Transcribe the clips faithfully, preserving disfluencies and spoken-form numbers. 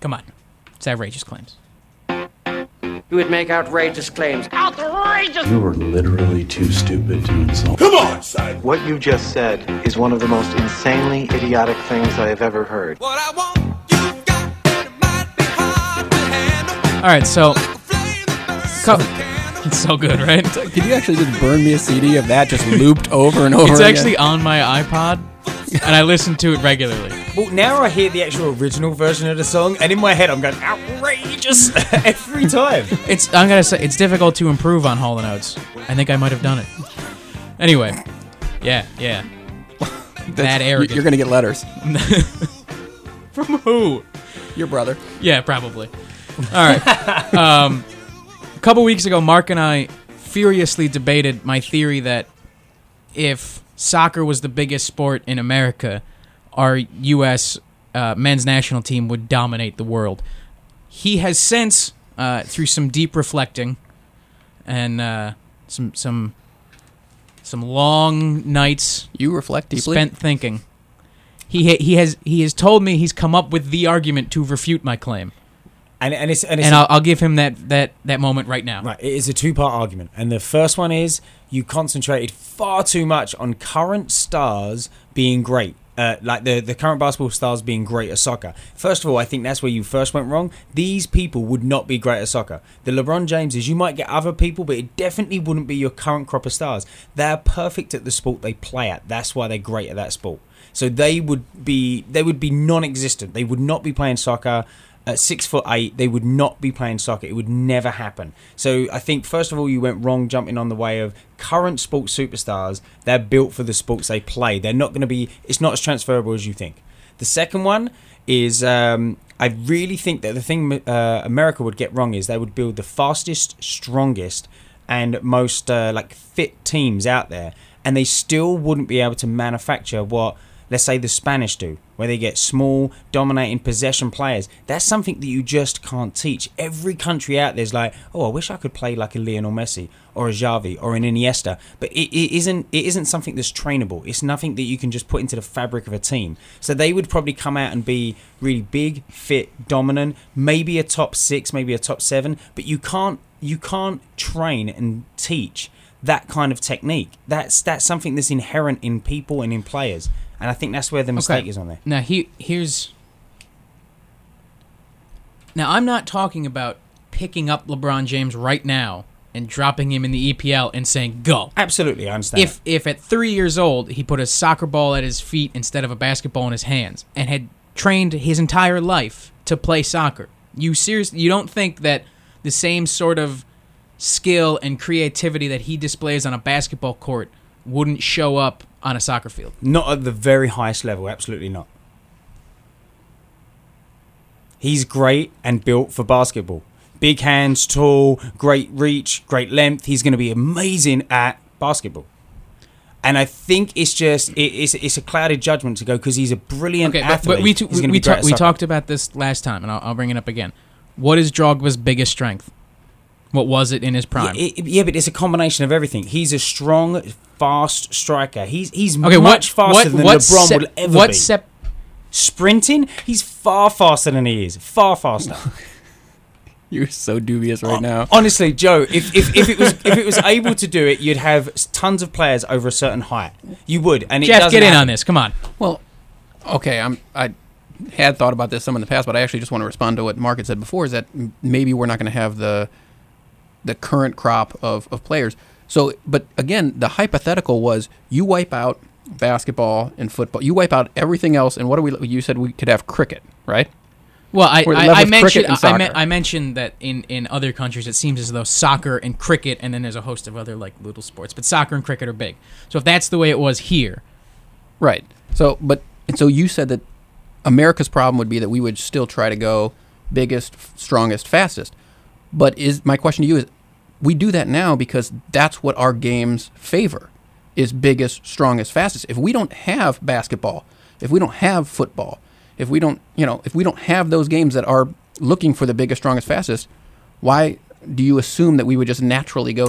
Come on. It's outrageous claims. You would make outrageous claims. Outrageous! You were literally too stupid to insult. Come on, son! What you just said is one of the most insanely idiotic things I have ever heard. What I want, you got, and it might be hard to handle. All right, so... Like a flame that burns Co- the candle. it's so good, right? Could you actually just burn me a C D of that just looped over and over It's again? actually on my iPod, and I listen to it regularly. Well, now I hear the actual original version of the song, and in my head I'm going, outrageous, every time. It's I'm gonna say it's difficult to improve on Hall and Oates. I think I might have done it. Anyway, yeah, yeah. That arrogant. You're going to get letters. From who? Your brother. Yeah, probably. All right. Um, a couple weeks ago, Mark and I furiously debated my theory that if soccer was the biggest sport in America, our U S uh, men's national team would dominate the world. He has since, uh, through some deep reflecting and uh, some some some long nights You reflect deeply? spent thinking, he ha- he has he has told me he's come up with the argument to refute my claim, And, and it's and, it's and I'll, I'll give him that, that, that moment right now. Right, it is a two-part argument, and the first one is you concentrated far too much on current stars being great, uh, like the, the current basketball stars being great at soccer. First of all, I think that's where you first went wrong. These people would not be great at soccer. The LeBron Jameses, you might get other people, but it definitely wouldn't be your current crop of stars. They're perfect at the sport they play at. That's why they're great at that sport. So they would be they would be non-existent. They would not be playing soccer. At six foot eight, they would not be playing soccer. It would never happen. So I think first of all, you went wrong jumping on the way of current sports superstars. They're built for the sports they play. They're not going to be. It's not as transferable as you think. The second one is um, I really think that the thing uh, America would get wrong is they would build the fastest, strongest, and most uh, like fit teams out there, and they still wouldn't be able to manufacture what, let's say, the Spanish do, where they get small, dominating possession players. That's something that you just can't teach. Every country out there's like, oh, I wish I could play like a Lionel Messi or a Xavi or an Iniesta. But it, it isn't it isn't something that's trainable. It's nothing that you can just put into the fabric of a team. So they would probably come out and be really big, fit, dominant, maybe a top six, maybe a top seven. But you can't you can't train and teach that kind of technique. That's that's something that's inherent in people and in players. And I think that's where the mistake Okay. is on there. Now he here's. Now I'm not talking about picking up LeBron James right now and dropping him in the E P L and saying go. Absolutely, I understand. If if at three years old he put a soccer ball at his feet instead of a basketball in his hands and had trained his entire life to play soccer, you seriously you don't think that the same sort of skill and creativity that he displays on a basketball court wouldn't show up on a soccer field? Not at the very highest level, absolutely not. He's great and built for basketball. Big hands, tall, great reach, great length. He's going to be amazing at basketball. And I think it's just, it, it's it's a clouded judgment to go because he's a brilliant Okay, but, athlete. but we t- He's we, gonna we, be great ta- at we soccer. talked about this last time, and I'll, I'll bring it up again. What is Drogba's biggest strength? What was it in his prime? Yeah, it, yeah, but it's a combination of everything. He's a strong, fast striker. He's he's okay, much what, faster what, than what LeBron sep- will ever what be. Sep- Sprinting, he's far faster than he is. Far faster. You're so dubious right now. Honestly, Joe, if, if, if it was if it was able to do it, you'd have tons of players over a certain height. You would, and it Jeff, doesn't get in happen. on this. Come on. Well, okay, I'm I had thought about this some in the past, but I actually just want to respond to what Mark had said before, is that m- maybe we're not going to have the the current crop of, of players. So, but again, the hypothetical was you wipe out basketball and football. You wipe out everything else, and what do we? You said we could have cricket, right? Well, I, We're I, left I with mentioned cricket and I, I, me- soccer. I mentioned that in, in other countries it seems as though soccer and cricket, and then there's a host of other like little sports, but soccer and cricket are big. So if that's the way it was here, Right. So, but and so you said that America's problem would be that we would still try to go biggest, f- strongest, fastest. But is my question to you is, we do that now because that's what our games favor, is biggest, strongest, fastest. If we don't have basketball, if we don't have football, if we don't, you know, if we don't have those games that are looking for the biggest, strongest, fastest, why do you assume that we would just naturally go there?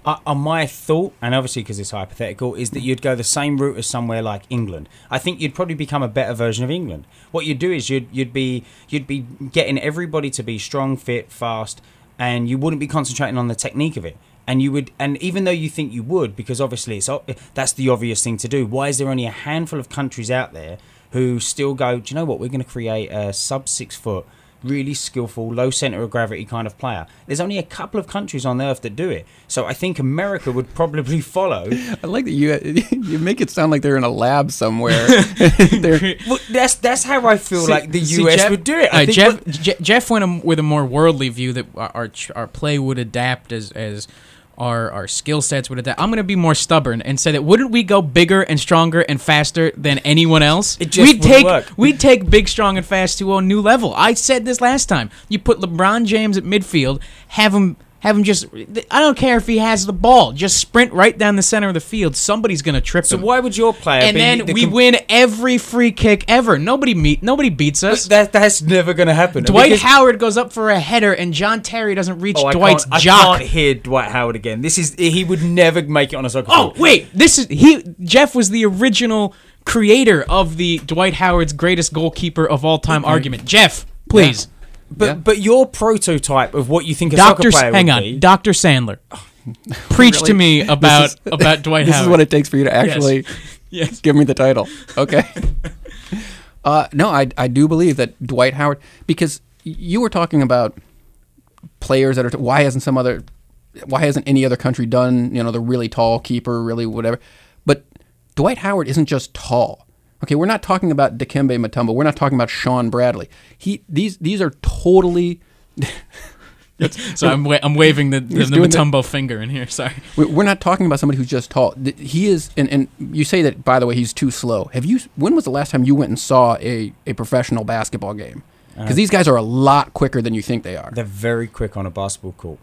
Uh, on my thought, and obviously because it's hypothetical, is that you'd go the same route as somewhere like England. I think you'd probably become a better version of England. What you'd do is you'd you'd be you'd be getting everybody to be strong, fit, fast, and you wouldn't be concentrating on the technique of it. And you would, and even though you think you would, because obviously it's that's the obvious thing to do. Why is there only a handful of countries out there who still go, do you know what? We're going to create a sub six foot. Really skillful, low center of gravity kind of player. There's only a couple of countries on Earth that do it. So I think America would probably follow. I like that you you make it sound like they're in a lab somewhere. Well, that's that's how I feel See- like the see, U S Jeff- would do it. I uh, think Jeff, what- Je- Jeff went a, with a more worldly view that our our, our play would adapt as as our our skill sets would adapt. I'm going to be more stubborn and say that wouldn't we go bigger and stronger and faster than anyone else? It just we'd wouldn't take work. we'd take big, strong, and fast to a new level. I said this last time. You put LeBron James at midfield, have him. Have him just. I don't care if he has the ball. Just sprint right down the center of the field. Somebody's gonna trip so him. why would your player and be then the we com- win every free kick ever. Nobody meet. Nobody beats us. That that's never going to happen. Dwight Because- Howard goes up for a header, and John Terry doesn't reach Oh, I Dwight's can't, jock. I can't hear Dwight Howard again. This is he would never make it on a soccer Oh field. wait, this is he. Jeff was the original creator of the Dwight Howard's greatest goalkeeper of all time argument. Jeff, please, But Yeah. but your prototype of what you think a Doctor. soccer player Hang would on, be. Doctor Sandler, preach to me about This is- about Dwight This Howard. is what it takes for you to actually Yes. give me the title. Okay. uh, no, I I do believe that Dwight Howard, because you were talking about players that are. Why hasn't some other? Why hasn't any other country done? You know, the really tall keeper, really whatever. But Dwight Howard isn't just tall. Okay, we're not talking about Dikembe Mutombo. We're not talking about Sean Bradley. He these these are totally. So I'm wa- I'm waving the the, He's the doing the- Mutombo finger in here. Sorry. We- We're not talking about somebody who's just tall. Th- He is, and, and you say that, by the way, he's too slow. Have you? When was the last time you went and saw a, a professional basketball game? Because these guys are a lot quicker than you think they are. They're very quick on a basketball court.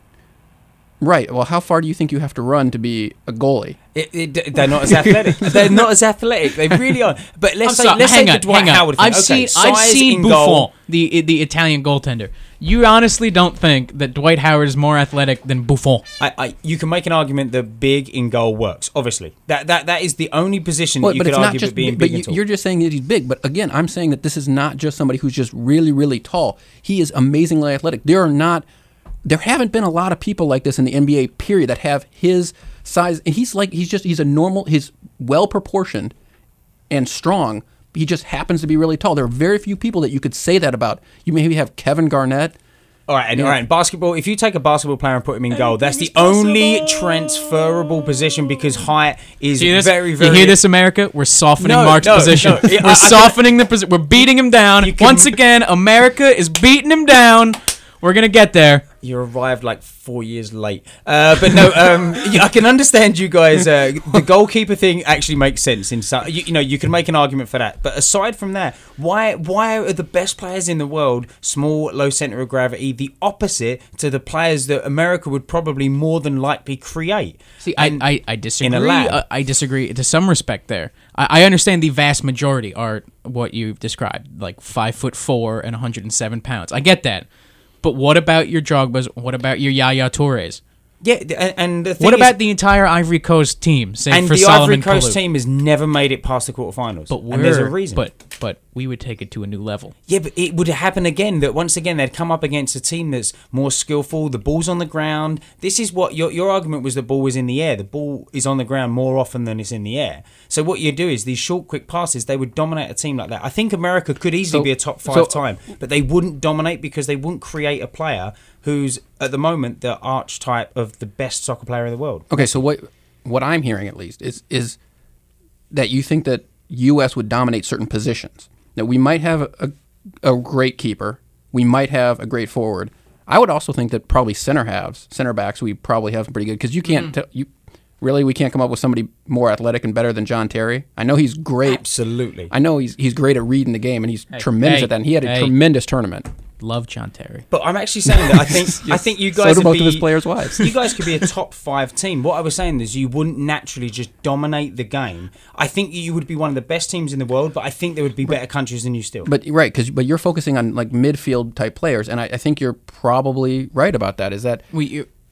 Right. Well, how far do you think you have to run to be a goalie? It, it, they're not as athletic. They're not as athletic. They really are. But let's I'm say sorry, let's hang say on, the Dwight hang on. Howard thing. I've Okay, seen I've size seen in Buffon, goal. the the Italian goaltender. You honestly don't think that Dwight Howard is more athletic than Buffon? I, I, you can make an argument that big in goal works. Obviously, that that that is the only position that Well, you but could it's not argue just. with being But big you, and tall. you're just saying that he's big. But again, I'm saying that this is not just somebody who's just really, really tall. He is amazingly athletic. There are not. There haven't been a lot of people like this in the N B A period that have his size. And he's like he's just he's a normal. He's well proportioned and strong. He just happens to be really tall. There are very few people that you could say that about. You maybe have Kevin Garnett. All right, and, Yeah. all right. And basketball. If you take a basketball player and put him in goal, that's the only transferable position because height is See this? very, very. You hear this, America? We're softening No, Mark's no, position. no. Yeah, I- We're I- softening the position. We're beating him down. You can- Once again, America is beating him down. We're gonna get there. You arrived like four years late. Uh, but no, um, yeah, I can understand you guys. Uh, the goalkeeper thing actually makes sense. In some, you, you know, you can make an argument for that. But aside from that, why why are the best players in the world small, low center of gravity, the opposite to the players that America would probably more than likely create? See, I, And I, I disagree. lab. Uh, I disagree to some respect there. I, I understand the vast majority are what you've described, like five foot four and one hundred seven pounds. I get that. But what about your Drogbas? What about your Yaya Toures? Yeah, and, and the thing What is, about the entire Ivory Coast team? Say and for the Solomon Ivory Coast Kalou? team has never made it past the quarterfinals. But we're, and there's a reason. But but we would take it to a new level. Yeah, but it would happen again that once again they'd come up against a team that's more skillful. The ball's on the ground. This is what your your argument was: the ball was in the air. The ball is on the ground more often than it's in the air. So what you do is these short, quick passes. They would dominate a team like that. I think America could easily So- be a top five so- time, but they wouldn't dominate because they wouldn't create a player who's at the moment the archetype of the best soccer player in the world. Okay, so what what I'm hearing at least is is that you think that U S would dominate certain positions. That we might have a, a great keeper, we might have a great forward. I would also think that probably center halves, center backs, we probably have pretty good because you can't tell you really we can't come up with somebody more athletic and better than John Terry. I know he's great. Absolutely. I know he's he's great at reading the game and he's tremendous hey, at that. And he had a hey. tremendous tournament. Love John Terry. But I'm actually saying that I think I think you So guys do would most be, of his players' wives. You guys could be a top five team. What I was saying is you wouldn't naturally just dominate the game. I think you would be one of the best teams in the world, but I think there would be better countries than you still. But right, because but you're focusing on like midfield type players, and I, I think you're probably right about that. Is that We you,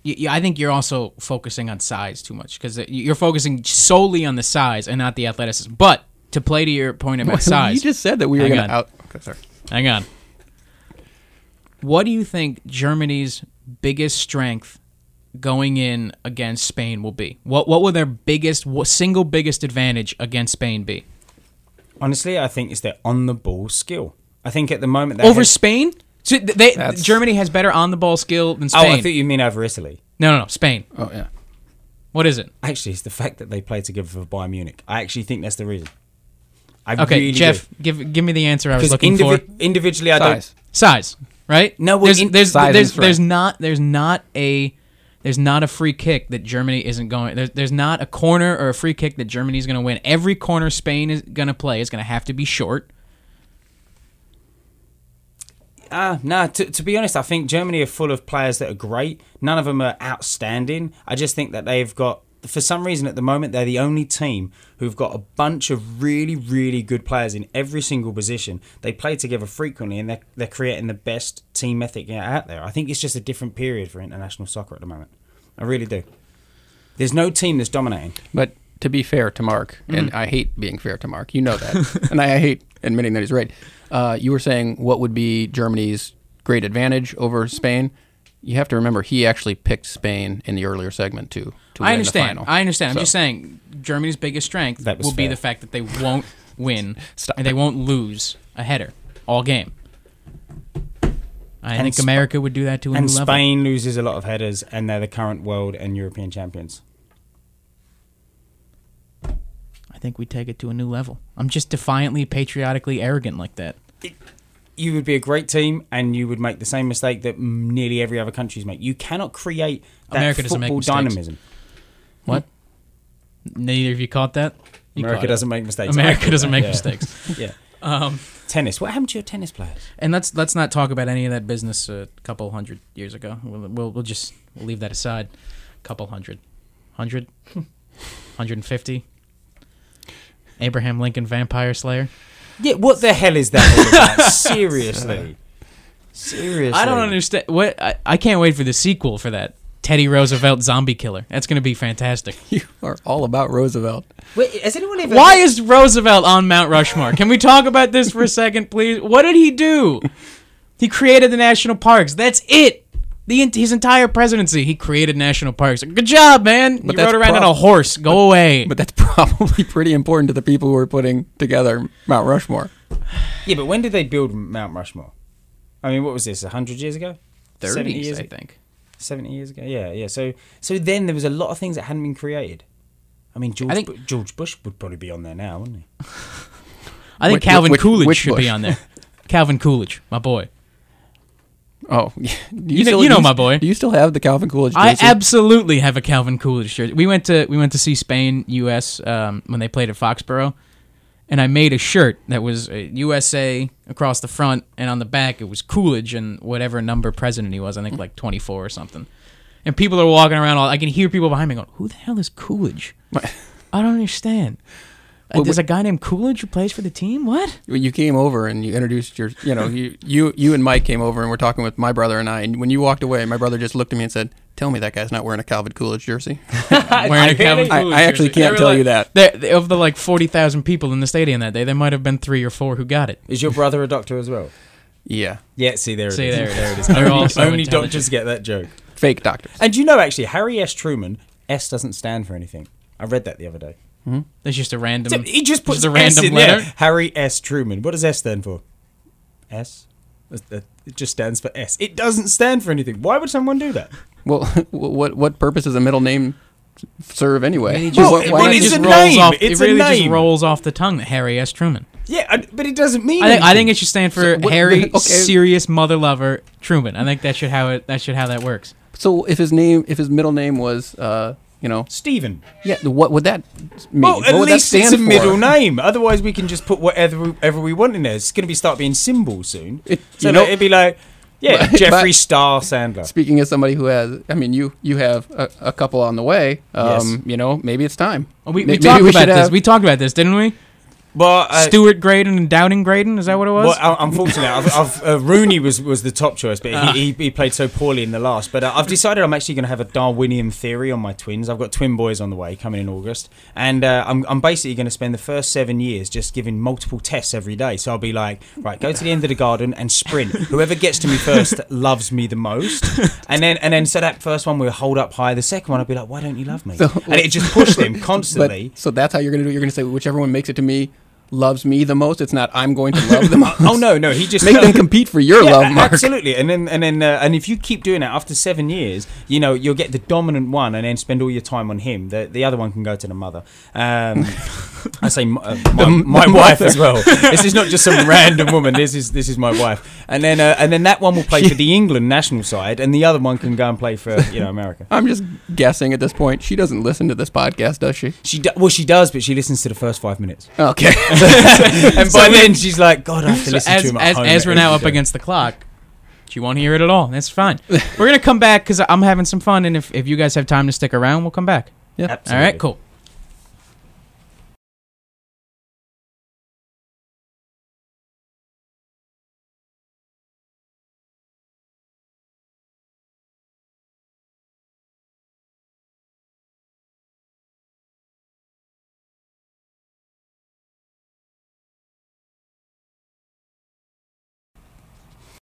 y- y- I think you're also focusing on size too much because you're focusing solely on the size and not the athleticism. But to play to your point about size, You just said that we were Hang going to on. out. Okay, sorry. hang on. What do you think Germany's biggest strength going in against Spain will be? What What will their biggest, what single biggest advantage against Spain be? Honestly, I think it's their on the ball skill. I think at the moment they Over have- Spain? So th- they That's- Germany has better on the ball skill than Oh, Spain. I thought you mean over Italy. no, no, no, Spain. Oh yeah. What is it? Actually, it's the fact that they play together for Bayern Munich. I actually think that's the reason. I Okay, really Jeff, give give me the answer I was Because looking indivi- for. individually, I Size. don't. Size, right? No, well, there's in- there's size and there's, strength. there's not there's not a there's not a free kick that Germany isn't going. There's there's not a corner or a free kick that Germany's going to win. Every corner Spain is going to play is going to have to be short. Ah, no. To, to be honest, I think Germany are full of players that are great. None of them are outstanding. I just think that they've got, for some reason, at the moment, they're the only team who've got a bunch of really, really good players in every single position. They play together frequently, and they're they're creating the best team ethic out there. I think it's just a different period for international soccer at the moment. I really do. There's no team that's dominating. But to be fair to Mark, and I hate being fair to Mark, you know that, and I, I hate admitting that he's right. Uh, you were saying what would be Germany's great advantage over Spain? You have to remember he actually picked Spain in the earlier segment to to win I understand. the final. I understand. I'm So- just saying Germany's biggest strength That was will be fair. the fact that they won't win Stop and they it. won't lose a header all game. I And think Sp- America would do that to a And new level. Spain loses a lot of headers, and they're the current world and European champions. I think we take it to a new level. I'm just defiantly, patriotically arrogant like that. You would be a great team, and you would make the same mistake that mm, nearly every other country's make. You cannot create that America doesn't make football mistakes. dynamism. What? Neither of you caught that? You America caught it. doesn't make mistakes. America doesn't make Yeah. mistakes. Yeah. Um, Tennis. What happened to your tennis players? and let's let's not talk about any of that business a couple hundred years ago. We'll we'll, we'll just we'll leave that aside. Couple hundred, hundred, hundred and fifty. Abraham Lincoln Vampire Slayer. Yeah, what the hell is that all about? Seriously. Seriously. I don't understand. What I, I can't wait for the sequel for that. Teddy Roosevelt Zombie Killer. That's going to be fantastic. You are all about Roosevelt. Wait, has anyone ever... Why is Roosevelt on Mount Rushmore? Can we talk about this for a second, please? What did he do? He created the national parks. That's it. The en- his entire presidency, he created national parks. Good job, man. But you that's rode around on prob- a horse. Go away. But that's probably pretty important to the people who are putting together Mount Rushmore. Yeah, but when did they build Mount Rushmore? I mean, what was this, one hundred years ago? seventy thirties, years I ago? think. seventy years ago? Yeah, yeah. So so then there was a lot of things that hadn't been created. I mean, George, I think- Bu- George Bush would probably be on there now, wouldn't he? I think Which- Calvin which- Coolidge which should be Bush? on there. Calvin Coolidge, my boy. Oh, yeah. Do You know- you know do my boy. Do you still have the Calvin Coolidge I jersey? absolutely have a Calvin Coolidge jersey. We went to we went to see Spain U S um, when they played at Foxborough, and I made a shirt that was uh, U S A across the front, and on the back it was Coolidge and whatever number president he was. I think like twenty-four or something. And people are walking around. All I can hear people behind me going, "Who the hell is Coolidge? I don't understand." Uh, Well, There's but- a guy named Coolidge who plays for the team. What? You came over and you introduced your, you know, you, you you and Mike came over and we're talking with my brother and I. And when you walked away, my brother just looked at me and said, "Tell me that guy's not wearing a Calvin Coolidge jersey." Wearing a Calvin I, Coolidge I actually jersey. They can't were tell like- you that. There, there- of the like forty thousand people in the stadium that day, there might have been three or four who got it. Is your brother a doctor as well? Yeah, Yeah, see, there it is. See, there, there it is. They're all Only, so only intelligent. doctors get that joke. fake doctors. And you know, actually, Harry S. Truman, S doesn't stand for anything. I read that the other day. There's just a random. He just puts a S random in letter. there. Harry S. Truman. What does S stand for? S? It just stands for S. It doesn't stand for anything. Why would someone do that? Well, what what purpose does a middle name serve anyway? It Well, just, it it really really is just a rolls name. off. It's it a really just name. rolls off the tongue. Harry S. Truman. Yeah, I- but it doesn't mean I think. I anything. think it should stand for So, what- Harry, okay. serious mother lover Truman. I think that should how it. That should how that works. So if his name, if his middle name was, uh, you know, Stephen. yeah, what would that mean? Well, what at would least that it's stand a for? middle name. Otherwise, we can just put whatever whatever we want in there. It's going to be start being symbols soon. It- so you know- like, it'd be like, yeah, But- Jeffrey but- Star Sandler. Speaking as somebody who has, I mean, you you have a, a couple on the way. Um, Yes. You know, maybe it's time. We, we Maybe talked we about should this. have- We talked about this, didn't we? Well, uh, Stuart Graydon and Downing Graydon. Is that what it was? Well, uh, unfortunately, I've, I've, uh, Rooney was, was the top choice, but Ah. he, he, he played so poorly in the last. But uh, I've decided I'm actually going to have a Darwinian theory on my twins. I've got twin boys on the way coming in August, and uh, I'm, I'm basically going to spend the first seven years just giving multiple tests every day. So I'll be like, right, go to the end of the garden and sprint. Whoever gets to me first loves me the most, and then and then so that first one will hold up high. The second one I'll be like, why don't you love me? So- and it just pushed him But, constantly. so that's how you're going to do it. You're going to say whichever one makes it to me loves me the most. It's not I'm going to love the most. Oh no, no, he just Make them compete for your Yeah, love, a- Mark. absolutely. And then and then uh, and if you keep doing that after seven years, you know you'll get the dominant one, and then spend all your time on him. The the other one can go to the mother. Um, I say m- uh, my, my the wife mother. as well. This is not just some random woman. This is this is my wife. And then uh, and then that one will play for the England national side, and the other one can go and play for you know America. I'm just guessing at this point. She doesn't listen to this podcast, does she? She do- well she does, but she listens to the first five minutes, Okay. and by then she's like, God, I have to So listen as to him at as, home as we're every now up day." against the clock, she won't hear it at all. That's fine. We're gonna come back because I'm having some fun, and if if you guys have time to stick around, we'll come back. Yeah. Absolutely. All right, cool.